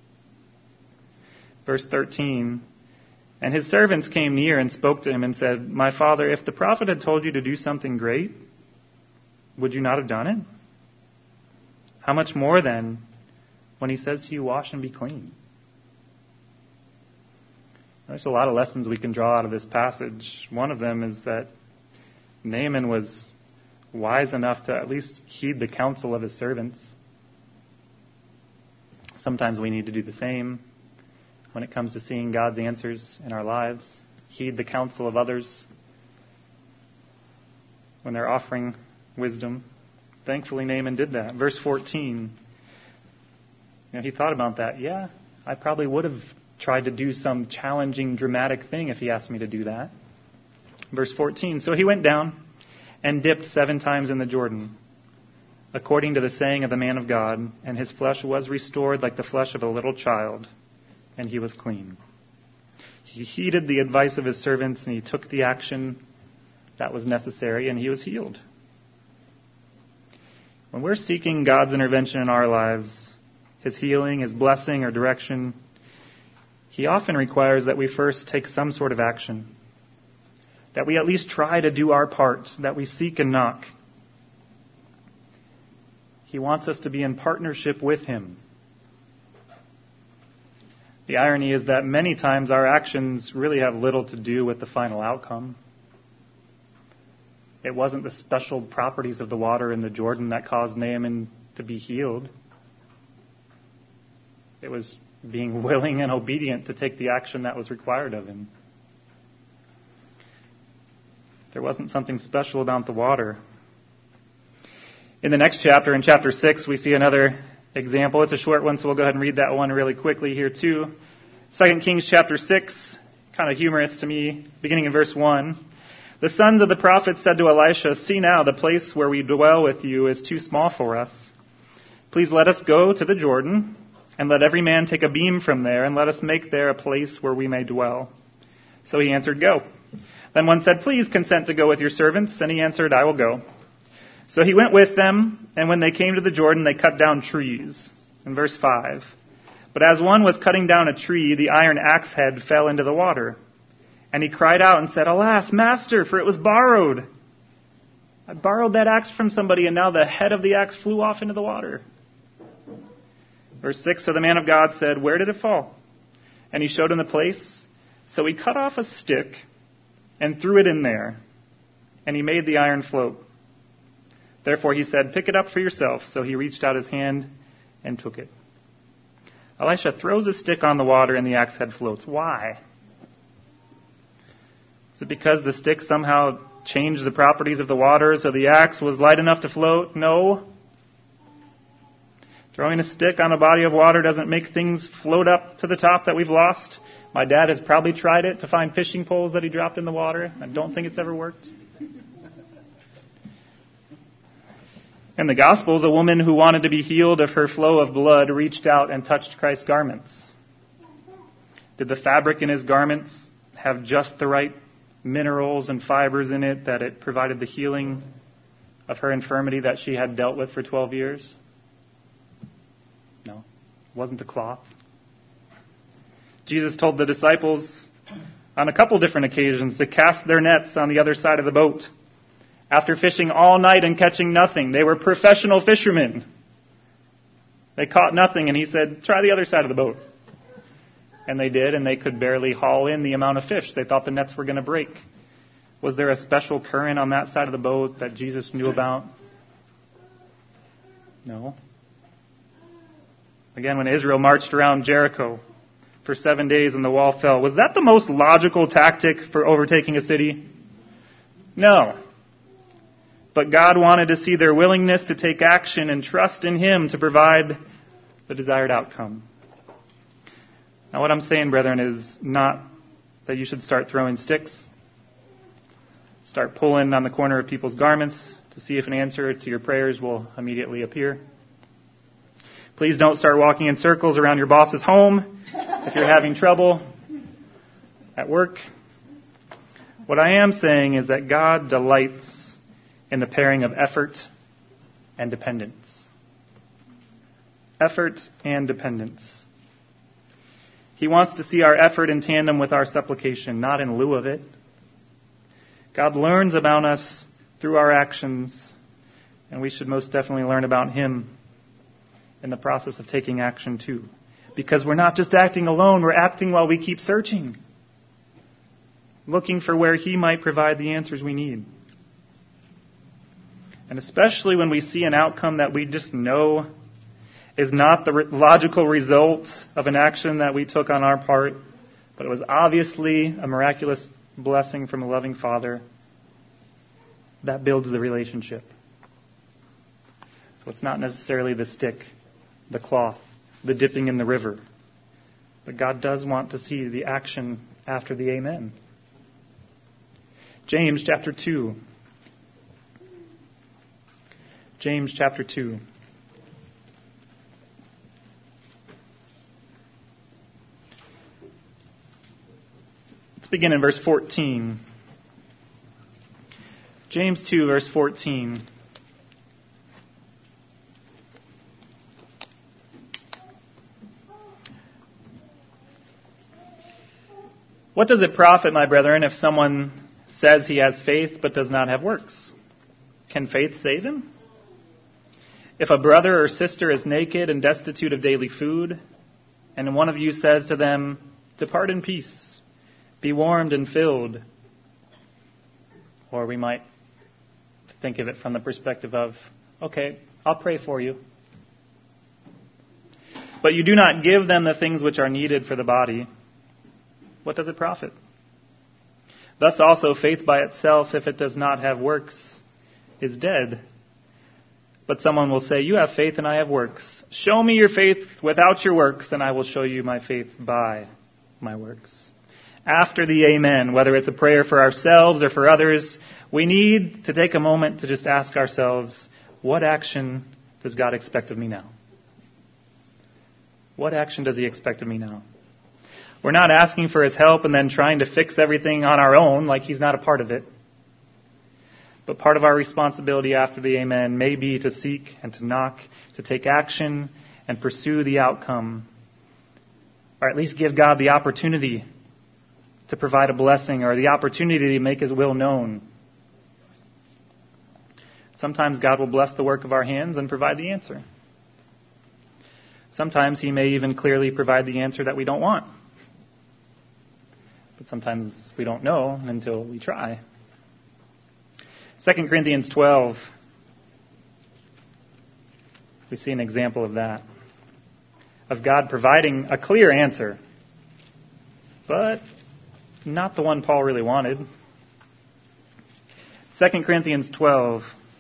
Verse thirteen, And his servants came near and spoke to him and said, My father, if the prophet had told you to do something great, would you not have done it? How much more then when he says to you, wash and be clean? There's a lot of lessons we can draw out of this passage. One of them is that Naaman was wise enough to at least heed the counsel of his servants. Sometimes we need to do the same when it comes to seeing God's answers in our lives. Heed the counsel of others when they're offering wisdom. Thankfully, Naaman did that. Verse fourteen, you know, he thought about that. Yeah, I probably would have tried to do some challenging, dramatic thing if he asked me to do that. Verse fourteen, So he went down and dipped seven times in the Jordan, according to the saying of the man of God, and his flesh was restored like the flesh of a little child, and he was clean. He heeded the advice of his servants, and he took the action that was necessary, and he was healed. When we're seeking God's intervention in our lives, his healing, his blessing, or direction, he often requires that we first take some sort of action, that we at least try to do our part, that we seek and knock. He wants us to be in partnership with him. The irony is that many times our actions really have little to do with the final outcome. It wasn't the special properties of the water in the Jordan that caused Naaman to be healed. It was being willing and obedient to take the action that was required of him. There wasn't something special about the water. In the next chapter, in chapter six, we see another example. It's a short one, so we'll go ahead and read that one really quickly here too. Second Kings chapter six, kind of humorous to me, beginning in verse one. The sons of the prophets said to Elisha, See now, the place where we dwell with you is too small for us. Please let us go to the Jordan, and let every man take a beam from there, and let us make there a place where we may dwell. So he answered, Go. Then one said, Please consent to go with your servants. And he answered, I will go. So he went with them, and when they came to the Jordan, they cut down trees. In verse five, But as one was cutting down a tree, the iron axe head fell into the water. And he cried out and said, Alas, master, for it was borrowed. I borrowed that axe from somebody, and now the head of the axe flew off into the water. Verse six, so the man of God said, Where did it fall? And he showed him the place. So he cut off a stick and threw it in there, and he made the iron float. Therefore he said, Pick it up for yourself. So he reached out his hand and took it. Elisha throws a stick on the water, and the axe head floats. Why? Is it because the stick somehow changed the properties of the water so the axe was light enough to float? No. Throwing a stick on a body of water doesn't make things float up to the top that we've lost. My dad has probably tried it to find fishing poles that he dropped in the water. I don't think it's ever worked. In the Gospels, a woman who wanted to be healed of her flow of blood reached out and touched Christ's garments. Did the fabric in his garments have just the right minerals and fibers in it that it provided the healing of her infirmity that she had dealt with for twelve years? No, it wasn't the cloth. Jesus told the disciples on a couple different occasions to cast their nets on the other side of the boat. After fishing all night and catching nothing, they were professional fishermen. They caught nothing, and he said, try the other side of the boat. And they did, and they could barely haul in the amount of fish. They thought the nets were going to break. Was there a special current on that side of the boat that Jesus knew about? No. Again, when Israel marched around Jericho for seven days and the wall fell, was that the most logical tactic for overtaking a city? No. But God wanted to see their willingness to take action and trust in Him to provide the desired outcome. Now, what I'm saying, brethren, is not that you should start throwing sticks, start pulling on the corner of people's garments to see if an answer to your prayers will immediately appear. Please don't start walking in circles around your boss's home if you're having trouble at work. What I am saying is that God delights in the pairing of effort and dependence. Effort and dependence. He wants to see our effort in tandem with our supplication, not in lieu of it. God learns about us through our actions, and we should most definitely learn about Him in the process of taking action too. Because we're not just acting alone, we're acting while we keep searching, looking for where He might provide the answers we need. And especially when we see an outcome that we just know is not the re- logical result of an action that we took on our part, but it was obviously a miraculous blessing from a loving Father, that builds the relationship. So it's not necessarily the stick, the cloth, the dipping in the river. But God does want to see the action after the amen. James chapter two. James chapter two. Let's begin in verse fourteen. James two, verse fourteen. What does it profit, my brethren, if someone says he has faith but does not have works? Can faith save him? If a brother or sister is naked and destitute of daily food, and one of you says to them, "Depart in peace, be warmed and filled," or we might think of it from the perspective of, "Okay, I'll pray for you," but you do not give them the things which are needed for the body, what does it profit? Thus also faith by itself, if it does not have works, is dead. But someone will say, "You have faith and I have works. Show me your faith without your works, and I will show you my faith by my works." After the amen, whether it's a prayer for ourselves or for others, we need to take a moment to just ask ourselves, what action does God expect of me now? What action does He expect of me now? We're not asking for His help and then trying to fix everything on our own like He's not a part of it. But part of our responsibility after the amen may be to seek and to knock, to take action and pursue the outcome or at least give God the opportunity to provide a blessing or the opportunity to make His will known. Sometimes God will bless the work of our hands and provide the answer. Sometimes He may even clearly provide the answer that we don't want. But sometimes we don't know until we try. Second Corinthians twelve, we see an example of that. Of God providing a clear answer, but not the one Paul really wanted. Second Corinthians twelve.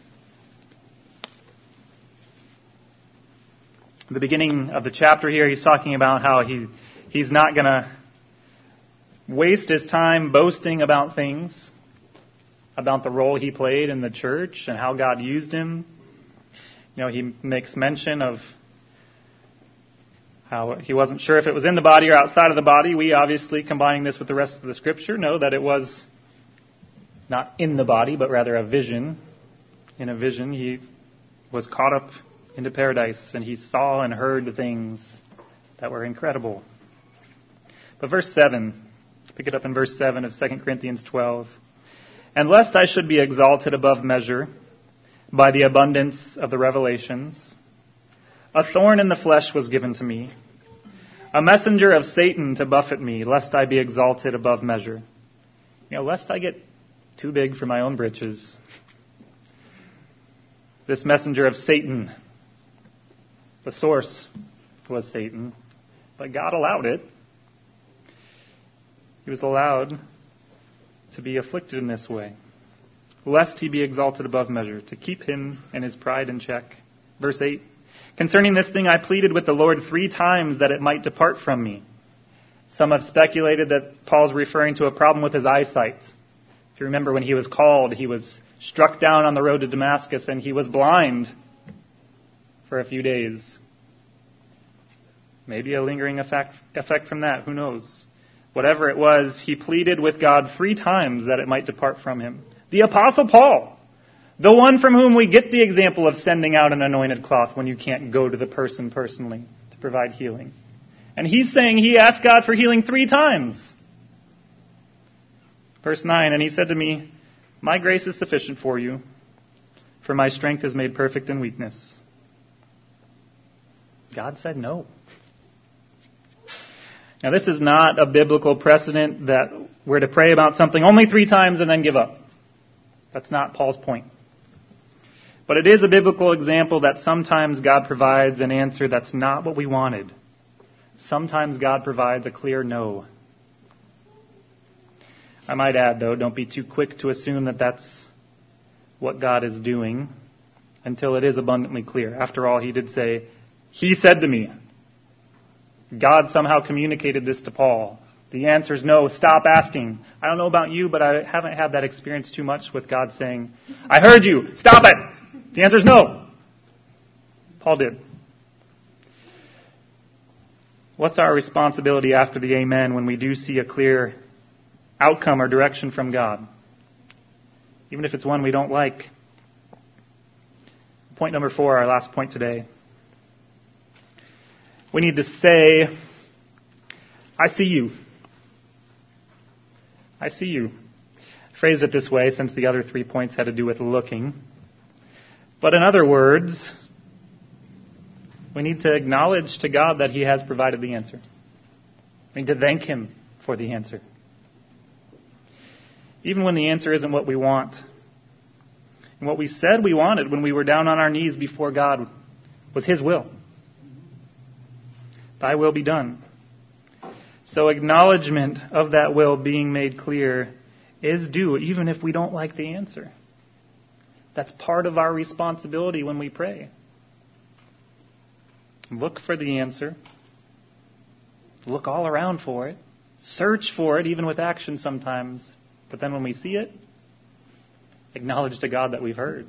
At the beginning of the chapter here, he's talking about how he he's not going to waste his time boasting about things, about the role he played in the church and how God used him. You know, he makes mention of how he wasn't sure if it was in the body or outside of the body. We obviously, combining this with the rest of the Scripture, know that it was not in the body, but rather a vision. In a vision, he was caught up into paradise, and he saw and heard the things that were incredible. But verse seven, pick it up in verse seven of Second Corinthians twelve. And lest I should be exalted above measure by the abundance of the revelations, a thorn in the flesh was given to me, a messenger of Satan to buffet me, lest I be exalted above measure. You know, lest I get too big for my own britches. This messenger of Satan, the source was Satan, but God allowed it. He was allowed to be afflicted in this way, lest he be exalted above measure, to keep him and his pride in check. Verse eight, concerning this thing I pleaded with the Lord three times that it might depart from me. Some have speculated that Paul's referring to a problem with his eyesight. If you remember when he was called, he was struck down on the road to Damascus and he was blind for a few days. Maybe a lingering effect, effect from that, who knows? Whatever it was, he pleaded with God three times that it might depart from him. The Apostle Paul, the one from whom we get the example of sending out an anointed cloth when you can't go to the person personally to provide healing. And he's saying he asked God for healing three times. Verse nine, and he said to me, my grace is sufficient for you, for my strength is made perfect in weakness. God said no. Now, this is not a biblical precedent that we're to pray about something only three times and then give up. That's not Paul's point. But it is a biblical example that sometimes God provides an answer that's not what we wanted. Sometimes God provides a clear no. I might add, though, don't be too quick to assume that that's what God is doing until it is abundantly clear. After all, he did say, he said to me. God somehow communicated this to Paul. The answer is no, stop asking. I don't know about you, but I haven't had that experience too much with God saying, I heard you, stop it. The answer is no. Paul did. What's our responsibility after the amen when we do see a clear outcome or direction from God? Even if it's one we don't like. Point number four, our last point today. We need to say, I see you. I see you. I phrased it this way since the other three points had to do with looking. But in other words, we need to acknowledge to God that He has provided the answer. We need to thank Him for the answer. Even when the answer isn't what we want. And what we said we wanted when we were down on our knees before God was His will. Thy will be done. So acknowledgement of that will being made clear is due, even if we don't like the answer. That's part of our responsibility when we pray. Look for the answer. Look all around for it. Search for it, even with action sometimes. But then when we see it, acknowledge to God that we've heard.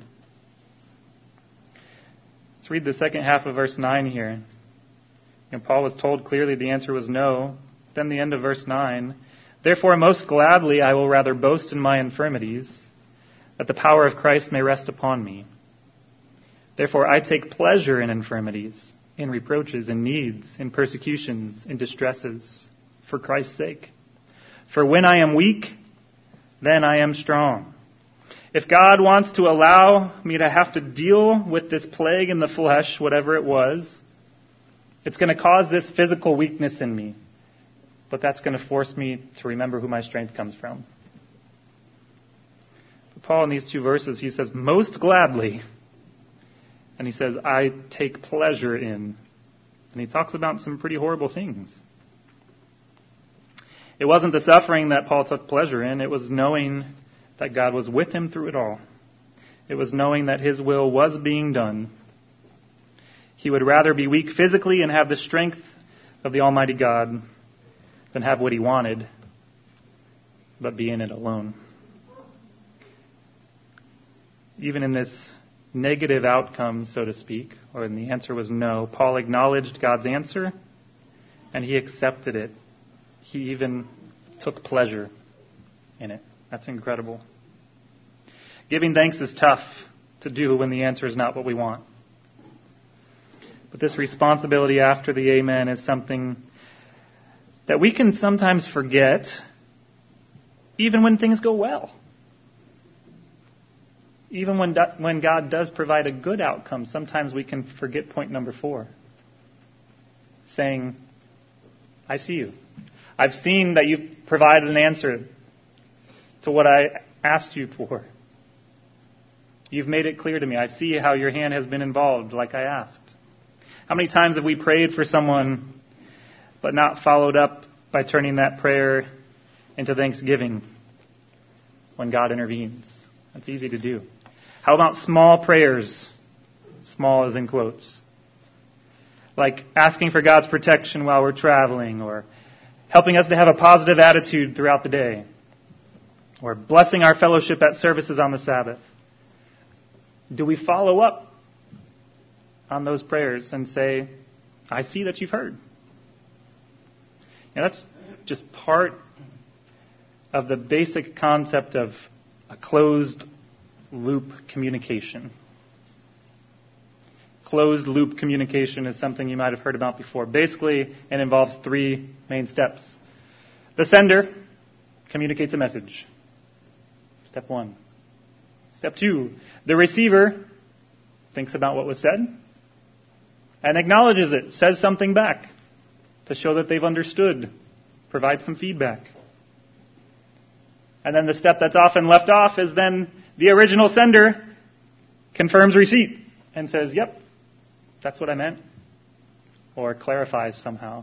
Let's read the second half of verse nine here. And Paul was told clearly the answer was no. Then the end of verse nine. Therefore, most gladly I will rather boast in my infirmities, that the power of Christ may rest upon me. Therefore, I take pleasure in infirmities, in reproaches, in needs, in persecutions, in distresses, for Christ's sake. For when I am weak, then I am strong. If God wants to allow me to have to deal with this plague in the flesh, whatever it was, it's going to cause this physical weakness in me. But that's going to force me to remember who my strength comes from. But Paul, in these two verses, he says, most gladly. And he says, I take pleasure in. And he talks about some pretty horrible things. It wasn't the suffering that Paul took pleasure in. It was knowing that God was with him through it all. It was knowing that his will was being done. He would rather be weak physically and have the strength of the Almighty God than have what he wanted, but be in it alone. Even in this negative outcome, so to speak, or when the answer was no, Paul acknowledged God's answer and he accepted it. He even took pleasure in it. That's incredible. Giving thanks is tough to do when the answer is not what we want. But this responsibility after the amen is something that we can sometimes forget even when things go well. Even when when God does provide a good outcome, sometimes we can forget point number four. Saying, I see you. I've seen that you've provided an answer to what I asked you for. You've made it clear to me. I see how your hand has been involved like I asked. How many times have we prayed for someone but not followed up by turning that prayer into thanksgiving when God intervenes? That's easy to do. How about small prayers? Small as in quotes. Like asking for God's protection while we're traveling, or helping us to have a positive attitude throughout the day, or blessing our fellowship at services on the Sabbath. Do we follow up on those prayers and say, I see that you've heard? And that's just part of the basic concept of a closed loop communication. Closed loop communication is something you might have heard about before. Basically, it involves three main steps. The sender communicates a message. Step one. Step two, the receiver thinks about what was said and acknowledges it, says something back to show that they've understood, provides some feedback. And then the step that's often left off is then the original sender confirms receipt and says, yep, that's what I meant, or clarifies somehow.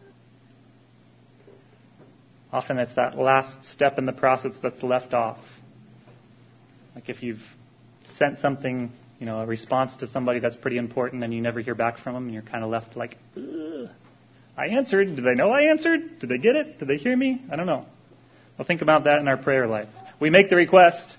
Often it's that last step in the process that's left off. Like if you've sent something, you know, a response to somebody that's pretty important and you never hear back from them, and you're kind of left like, ugh, I answered. Did they know I answered? Did they get it? Did they hear me? I don't know. Well, think about that in our prayer life. We make the request.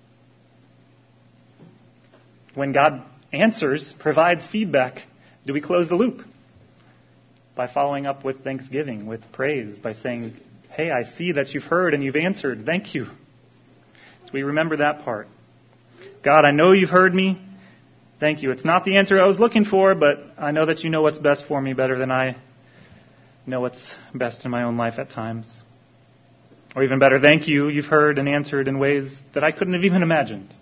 When God answers, provides feedback, do we close the loop? By following up with thanksgiving, with praise, by saying, hey, I see that you've heard and you've answered. Thank you. Do we remember that part? God, I know you've heard me. Thank you. It's not the answer I was looking for, but I know that you know what's best for me better than I know what's best in my own life at times. Or even better, thank you. You've heard and answered in ways that I couldn't have even imagined.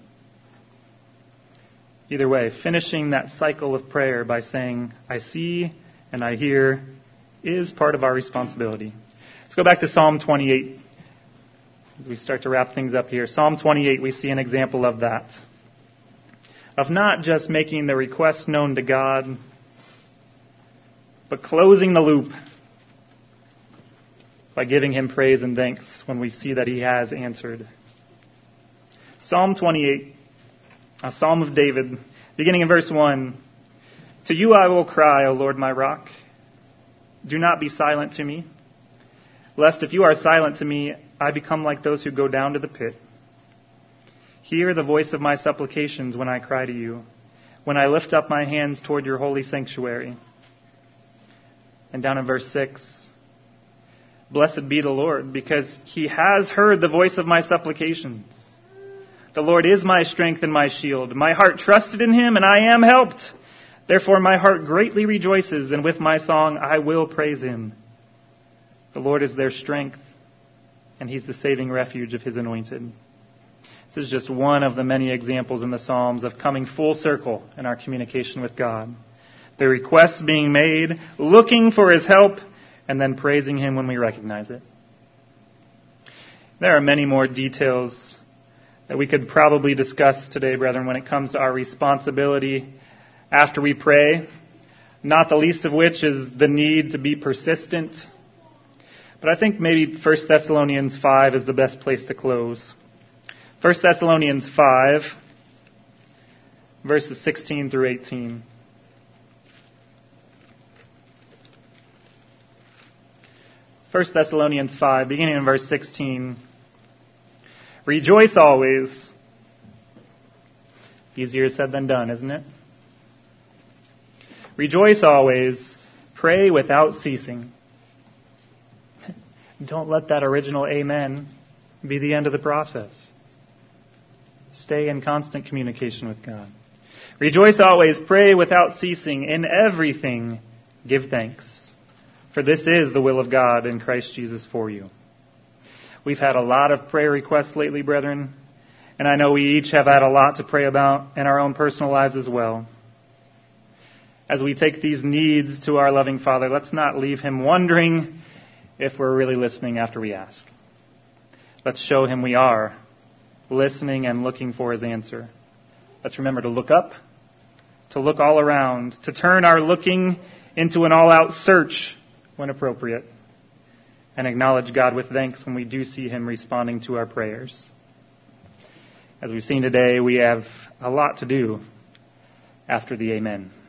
Either way, finishing that cycle of prayer by saying, I see and I hear, is part of our responsibility. Let's go back to Psalm twenty-eight. As we start to wrap things up here. Psalm twenty-eight, we see an example of that. Of not just making the request known to God, but closing the loop by giving him praise and thanks when we see that he has answered. Psalm twenty-eight, a psalm of David, beginning in verse one. To you I will cry, O Lord my rock. Do not be silent to me, lest if you are silent to me, I become like those who go down to the pit. Hear the voice of my supplications when I cry to you, when I lift up my hands toward your holy sanctuary. And down in verse six, blessed be the Lord, because he has heard the voice of my supplications. The Lord is my strength and my shield. My heart trusted in him, and I am helped. Therefore my heart greatly rejoices, and with my song I will praise him. The Lord is their strength, and he's the saving refuge of his anointed. This is just one of the many examples in the Psalms of coming full circle in our communication with God. The requests being made, looking for his help, and then praising him when we recognize it. There are many more details that we could probably discuss today, brethren, when it comes to our responsibility after we pray, not the least of which is the need to be persistent. But I think maybe First Thessalonians five is the best place to close. First Thessalonians five, verses sixteen through eighteen. First Thessalonians five, beginning in verse sixteen. Rejoice always. Easier said than done, isn't it? Rejoice always. Pray without ceasing. Don't let that original amen be the end of the process. Stay in constant communication with God. Rejoice always. Pray without ceasing. In everything, give thanks. For this is the will of God in Christ Jesus for you. We've had a lot of prayer requests lately, brethren, and I know we each have had a lot to pray about in our own personal lives as well. As we take these needs to our loving Father, let's not leave him wondering if we're really listening after we ask. Let's show him we are listening and looking for his answer. Let's remember to look up, to look all around, to turn our looking into an all-out search when appropriate, and acknowledge God with thanks when we do see him responding to our prayers. As we've seen today, we have a lot to do after the amen.